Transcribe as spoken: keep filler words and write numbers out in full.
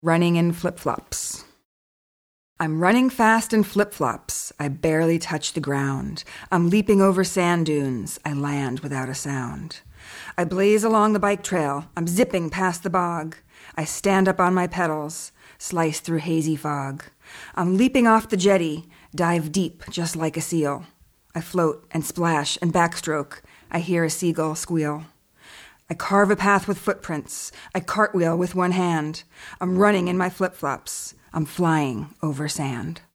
Running in flip-flops. I'm running fast in flip-flops. I barely touch the ground. I'm leaping over sand dunes. I land without a sound. I blaze along the bike trail. I'm zipping past the bog. I stand up on my pedals, slice through hazy fog. I'm leaping off the jetty, dive deep just like a seal. I float and splash and backstroke. I hear a seagull squeal. I carve a path with footprints. I cartwheel with one hand. I'm running in my flip-flops. I'm flying over sand.